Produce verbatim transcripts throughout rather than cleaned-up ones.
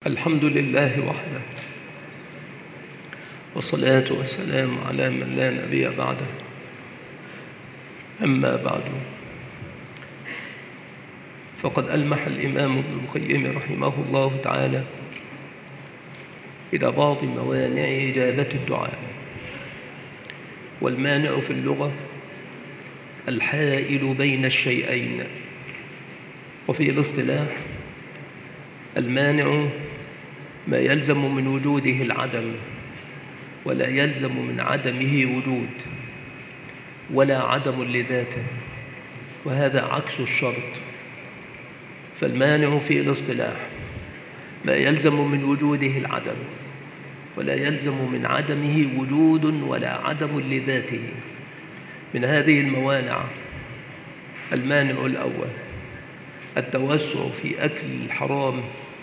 الحمد لله وحده، والصلاة والسلام على من لا نبي بعده. أما بعد، فقد ألمح الإمام ابن القيم رحمه الله تعالى إلى بعض موانع إجابة الدعاء. والمانع في اللغة الحائل بين الشيئين، وفي الاصطلاح المانع ما يلزم من وجوده العدم، ولا يلزم من عدمه وجود، ولا عدم لذاته، وهذا عكس الشرط. فالمانع في الاصطلاح ما يلزم من وجوده العدم، ولا يلزم من عدمه وجود ولا عدم لذاته. من هذه الموانع المانع الأول التوسع في أكل الحرام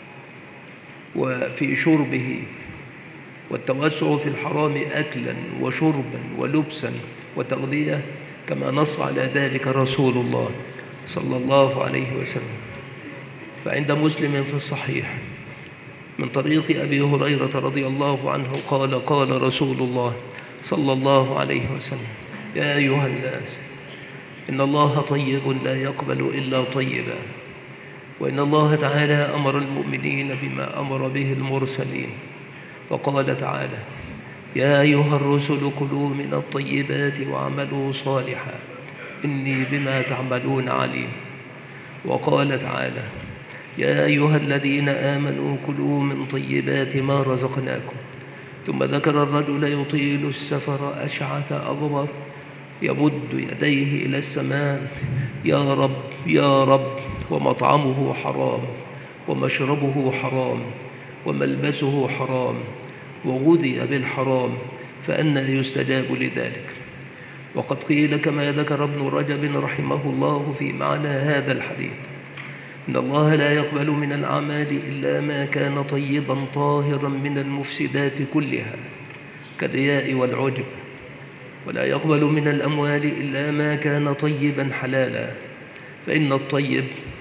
وفي شربه، والتوسع في الحرام أكلا وشربا ولبسا وتغذية، كما نص على ذلك رسول الله صلى الله عليه وسلم. فعند مسلم في الصحيح من طريق أبي هريرة رضي الله عنه قال قال رسول الله صلى الله عليه وسلم: يا أيها الناس، إن الله طيب لا يقبل إلا طيبا، وإن الله تعالى أمر المؤمنين بما أمر به المرسلين، فقال تعالى: يا أيها الرسل كلوا من الطيبات واعملوا صالحا إني بما تعملون عليم. وقال تعالى: يا أيها الذين آمنوا كلوا من طيبات ما رزقناكم. ثم ذكر الرجل يطيل السفر أشعث أغبر يمد يديه إلى السماء: يا رب يا رب، ومطعمه حرام ومشربه حرام وملبسه حرام وغذي بالحرام، فأنى يستجاب لذلك. وقد قيل كما ذكر ابن رجب رحمه الله في معنى هذا الحديث: إن الله لا يقبل من الأعمال إلا ما كان طيبا طاهرا من المفسدات كلها كالرياء والعجب، ولا يقبل من الأموال إلا ما كان طيبا حلالا، فإن الطيب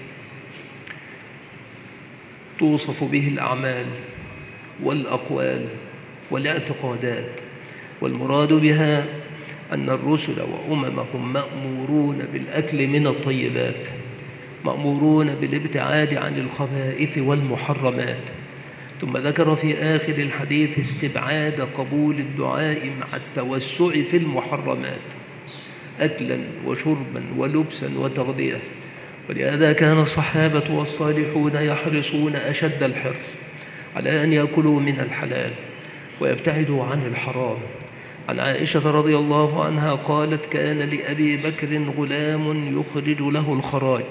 توصف به الأعمال والأقوال والاعتقادات، والمراد بها أن الرسل وأممهم مأمورون بالأكل من الطيبات، مأمورون بالابتعاد عن الخبائث والمحرمات. ثم ذكر في آخر الحديث استبعاد قبول الدعاء مع التوسع في المحرمات أكلا وشربا ولبسا وتغذية. ولهذا كان الصحابة والصالحون يحرصون أشد الحرص على أن يأكلوا من الحلال ويبتعدوا عن الحرام. عن عائشة رضي الله عنها قالت: كان لأبي بكر غلام يخرج له الخراج،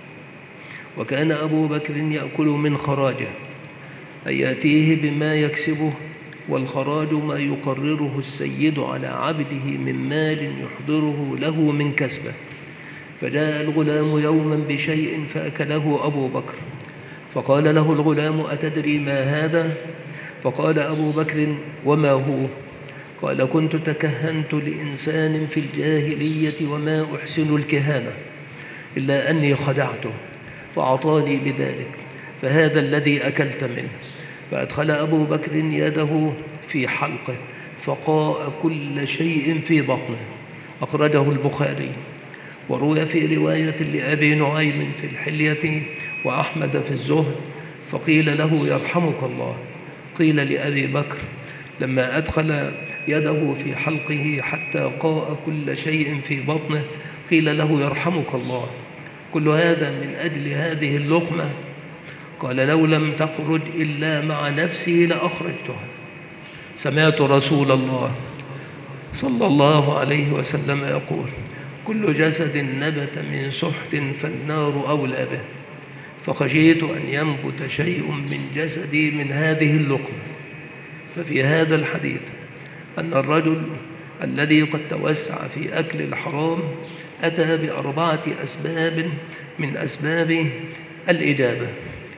وكان أبو بكر يأكل من خراجه، أي يأتيه بما يكسبه، والخراج ما يقرره السيد على عبده من مال يحضره له من كسبه. فجاء الغلام يوما بشيء فأكله أبو بكر، فقال له الغلام: أتدري ما هذا؟ فقال أبو بكر: وما هو؟ قال: كنت تكهنت لإنسان في الجاهلية وما أحسن الكهانة إلا أني خدعته فأعطاني بذلك، فهذا الذي أكلت منه. فأدخل أبو بكر يده في حلقه فقاء كل شيء في بطنه. أخرجه البخاري. وروي في رواية لأبي نعيم في الحلية وأحمد في الزهد فقيل له: يرحمك الله. قيل لأبي بكر لما أدخل يده في حلقه حتى قاء كل شيء في بطنه قيل له: يرحمك الله. كل هذا من أجل هذه اللقمة؟ قال: لو لم تخرج إلا مع نفسي لأخرجتها. سمعت رسول الله صلى الله عليه وسلم يقول: كل جسد نبت من سحت فالنار أولى به، فخشيت أن ينبت شيء من جسدي من هذه اللقمة. ففي هذا الحديث أن الرجل الذي قد توسع في أكل الحرام أتى بأربعة أسباب من أسباب الإجابة،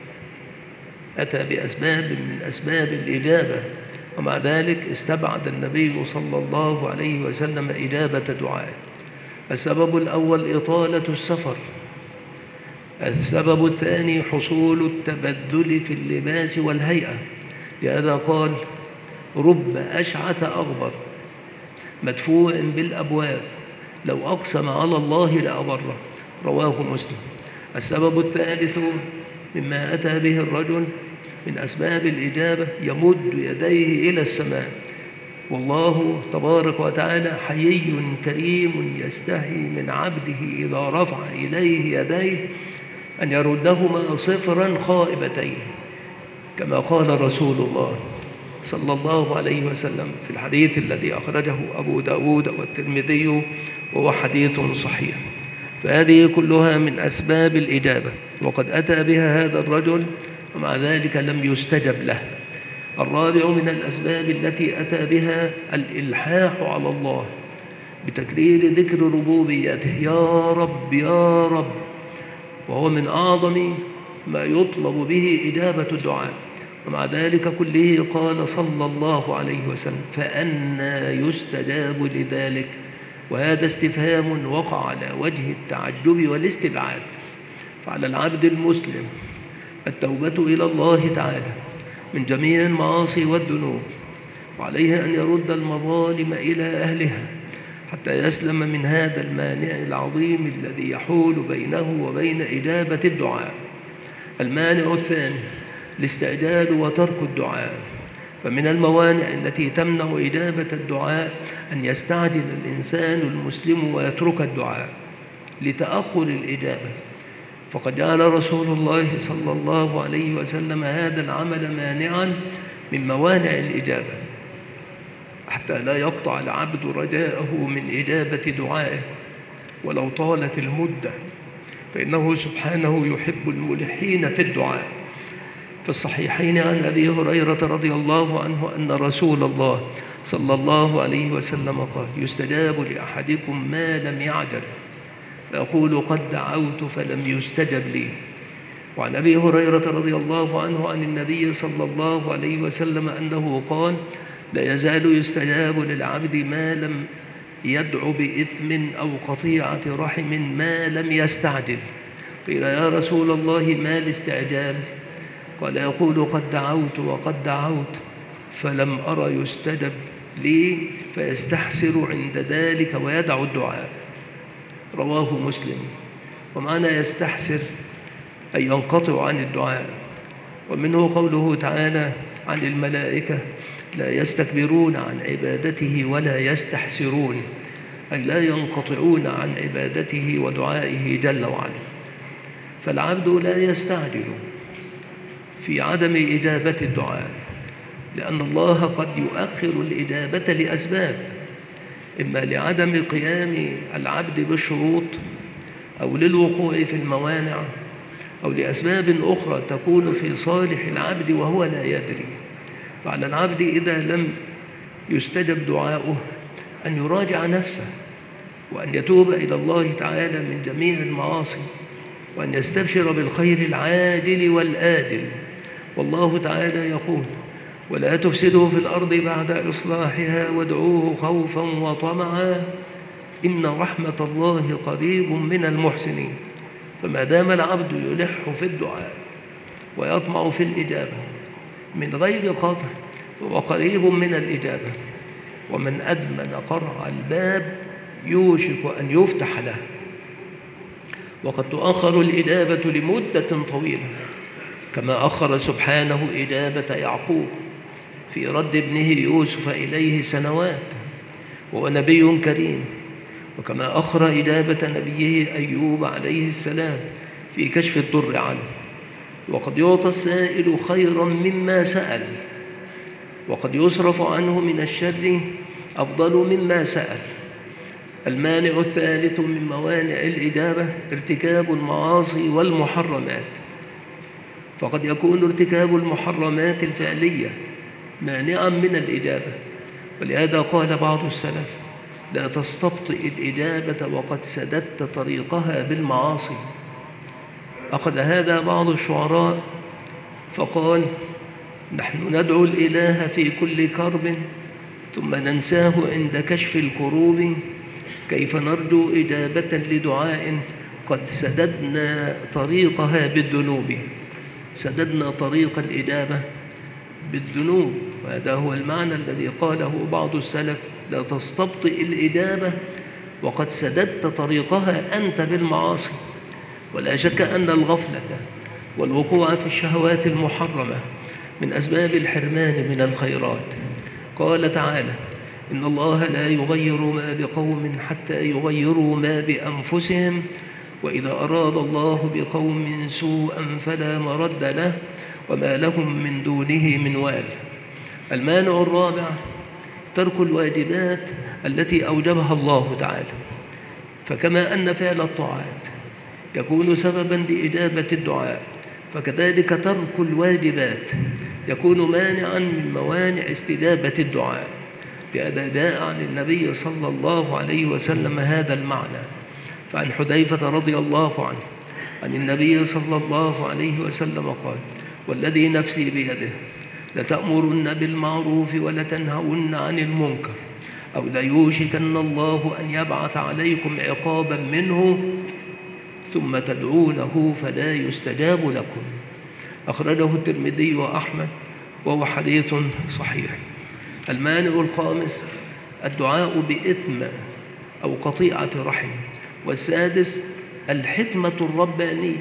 أتى بأسباب من أسباب الإجابة، ومع ذلك استبعد النبي صلى الله عليه وسلم إجابة دعائه. السبب الأول إطالة السفر، السبب الثاني حصول التبذل في اللباس والهيئة، لهذا قال: رب أشعث أغبر مدفوع بالأبواب لو أقسم على الله لأبره، رواه مسلم. السبب الثالث مما أتى به الرجل من أسباب الإجابة: يمد يديه إلى السماء، والله تبارك وتعالى حيي كريم يستحي من عبده إذا رفع إليه يديه أن يردهما صفرا خائبتين، كما قال رسول الله صلى الله عليه وسلم في الحديث الذي أخرجه أبو داود والترمذي وهو حديث صحيح. فهذه كلها من أسباب الإجابة، وقد أتى بها هذا الرجل ومع ذلك لم يستجب له. الرابع من الأسباب التي أتى بها الإلحاح على الله بتكرير ذكر ربوبيته: يا رب يا رب، وهو من أعظم ما يطلب به إجابة الدعاء. ومع ذلك كله قال صلى الله عليه وسلم: فأنى يستجاب لذلك؟ وهذا استفهام وقع على وجه التعجب والاستبعاد. فعلى العبد المسلم التوبة إلى الله تعالى من جميع المعاصي والذنوب، وعليه أن يرد المظالم إلى أهلها حتى يسلم من هذا المانع العظيم الذي يحول بينه وبين إجابة الدعاء. المانع الثاني الاستعجال وترك الدعاء. فمن الموانع التي تمنع إجابة الدعاء أن يستعجل الإنسان المسلم ويترك الدعاء لتأخر الإجابة، فقد جعل رسول الله صلى الله عليه وسلم هذا العمل مانعا من موانع الإجابة، حتى لا يقطع العبد رجاءه من إجابة دعائه ولو طالت المدة، فإنه سبحانه يحب الملحين في الدعاء. في الصحيحين عن أبي هريرة رضي الله عنه أن رسول الله صلى الله عليه وسلم قال: يستجاب لأحدكم ما لم يعجل، فيقول: قد دعوت فلم يستجب لي. وعن أبي هريرة رضي الله عنه عن النبي صلى الله عليه وسلم أنه قال: لا يزال يستجاب للعبد ما لم يدعو بإثم أو قطيعة رحم ما لم يستعجل. قيل: يا رسول الله ما الاستعجال؟ قال: يقول: قد دعوت وقد دعوت فلم أرى يستجب لي، فيستحسر عند ذلك ويدع الدعاء، رواه مسلم. ومعنى يستحسر أي ينقطع عن الدعاء. ومنه قوله تعالى عن الملائكة: لا يستكبرون عن عبادته ولا يستحسرون، أي لا ينقطعون عن عبادته ودعائه جل وعلا. فالعبد لا يستعجل في عدم إجابة الدعاء، لأن الله قد يؤخر الإجابة لأسباب: إما لعدم قيام العبد بالشروط، أو للوقوع في الموانع، أو لأسباب أخرى تكون في صالح العبد وهو لا يدري. فعلى العبد إذا لم يستجب دعاؤه أن يراجع نفسه، وأن يتوب إلى الله تعالى من جميع المعاصي، وأن يستبشر بالخير العاجل والآجل. والله تعالى يقول: ولا تفسدوا في الأرض بعد إصلاحها وادعوه خوفا وطمعا إن رحمة الله قريب من المحسنين. فما دام العبد يلح في الدعاء ويطمع في الإجابة من غير قطع فهو قريب من الإجابة، ومن أدمن قرع الباب يوشك أن يفتح له. وقد تؤخر الإجابة لمدة طويلة، كما أخر سبحانه إجابة يعقوب في رد ابنه يوسف إليه سنوات وهو نبي كريم، وكما أخر إجابة نبيه أيوب عليه السلام في كشف الضر عنه. وقد يعطى السائل خيرا مما سأل، وقد يصرف عنه من الشر أفضل مما سأل. المانع الثالث من موانع الإجابة ارتكاب المعاصي والمحرمات، فقد يكون ارتكاب المحرمات الفعلية مانعا من الإجابة، ولهذا قال بعض السلف: لا تستبطئ الإجابة وقد سددت طريقها بالمعاصي. أخذ هذا بعض الشعراء فقال: نحن ندعو الإله في كل كرب ثم ننساه عند كشف الكروب، كيف نرجو إجابة لدعاء قد سددنا طريقها بالذنوب، سددنا طريق الإجابة بالذنوب. وهذا هو المعنى الذي قاله بعض السلف: لا تستبطئ الإجابة وقد سددت طريقها أنت بالمعاصي. ولا شك أن الغفلة والوقوع في الشهوات المحرمة من أسباب الحرمان من الخيرات. قال تعالى: إن الله لا يغير ما بقوم حتى يغيروا ما بأنفسهم، وإذا أراد الله بقوم سوءا فلا مرد له وما لهم من دونه من وال. المانع الرابع ترك الواجبات التي أوجبها الله تعالى. فكما أن فعل الطاعات يكون سببا لإجابة الدعاء، فكذلك ترك الواجبات يكون مانعا من موانع استجابة الدعاء. لهذا جاء عن النبي صلى الله عليه وسلم هذا المعنى. فعن حذيفة رضي الله عنه عن النبي صلى الله عليه وسلم قال: والذي نفسي بيده لتأمرن بالمعروف ولتنهون عن المنكر، أو ليوشكن الله أن يبعث عليكم عقابا منه ثم تدعونه فلا يستجاب لكم. أخرجه الترمذي وأحمد وهو حديث صحيح. المانع الخامس الدعاء بإثم أو قطيعة رحم. والسادس الحكمة الربانية،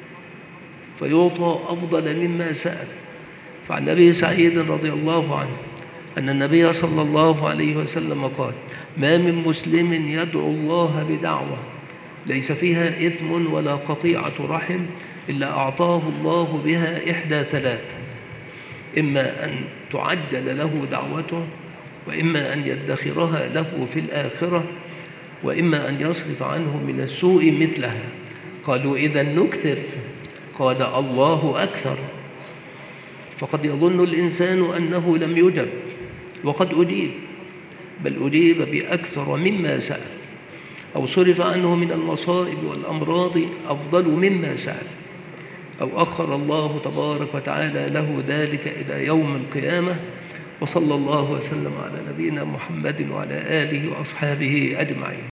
فيعطى أفضل مما سأل. فعن أبي سعيد رضي الله عنه أن النبي صلى الله عليه وسلم قال: ما من مسلم يدعو الله بدعوة ليس فيها إثم ولا قطيعة رحم إلا أعطاه الله بها إحدى ثلاث: إما أن تعجل له دعوته، وإما أن يدخرها له في الآخرة، وإما أن يصرف عنه من السوء مثلها. قالوا: إذا نكثر؟ قال: الله أكثر. فقد يظن الإنسان أنه لم يجب، وقد أجيب، بل أجيب بأكثر مما سأل، أو صرف عنه من المصائب والأمراض أفضل مما سأل، أو أخر الله تبارك وتعالى له ذلك إلى يوم القيامة. وصلى الله وسلم على نبينا محمد وعلى آله وأصحابه أجمعين.